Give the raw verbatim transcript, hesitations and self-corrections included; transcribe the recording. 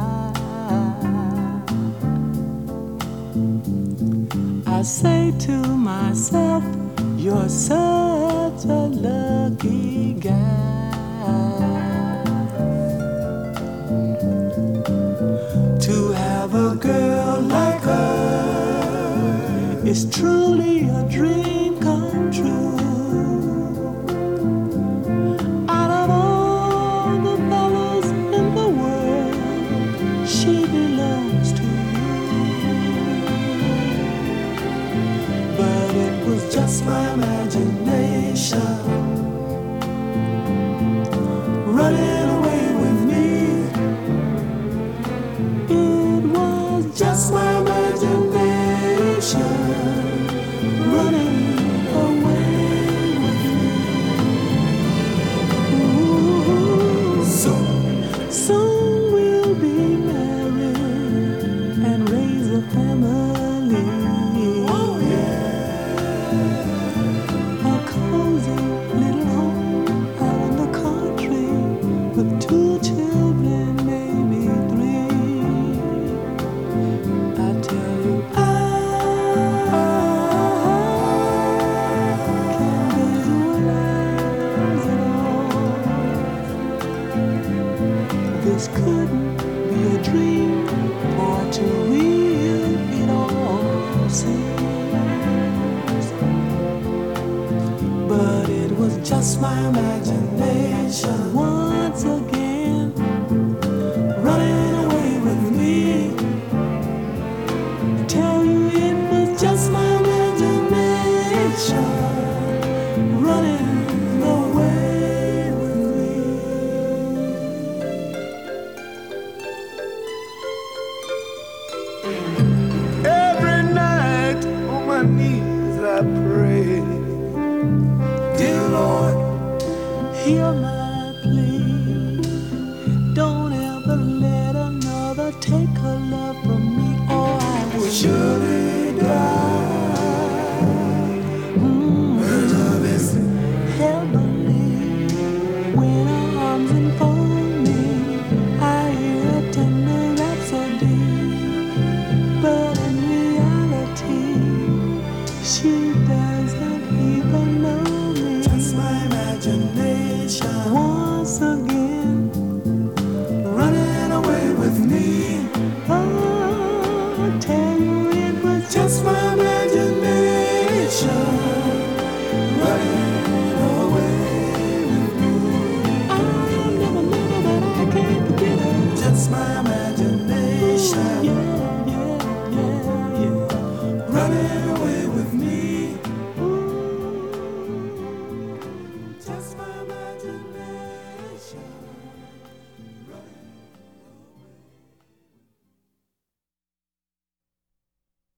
I say to myself, you're such a lucky guy to have a girl like her. It's truly a dream come true. Out of all the fellas in the world, she belongs to you. But it was just my imagination running away with me. It was just my imagination running away with me. Ooh, soon, soon we'll be married and raise a family. Oh yeah, a cozy little home out in the country with two children, maybe three. I tell you, I can't visualize it all. This couldn't be a dream, for too real it all seems. But it was just my imagination once again running away with me. Tell you it was just my imagination running away with me. Every night on my knees I pray, dear Lord, hear my plea. Don't ever let another take her love from me, or I will surely die. Mm. Her love is heavenly. When her arms enfold me, I hear a tender rhapsody. But in reality, she doesn't even know me. Just my imagination once again.